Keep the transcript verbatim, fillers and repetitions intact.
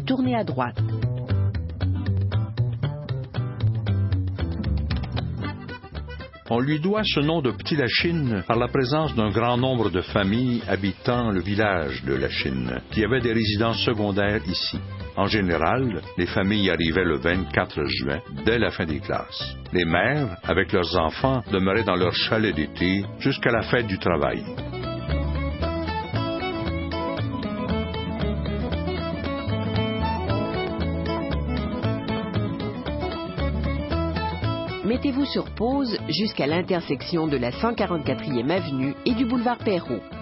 tournez à droite. On lui doit ce nom de Petit Lachine par la présence d'un grand nombre de familles habitant le village de Lachine, qui avaient des résidences secondaires ici. En général, les familles arrivaient le vingt-quatre juin, dès la fin des classes. Les mères, avec leurs enfants, demeuraient dans leur chalet d'été jusqu'à la fête du travail. Mettez-vous sur pause jusqu'à l'intersection de la cent quarante-quatrième avenue et du boulevard Perrault.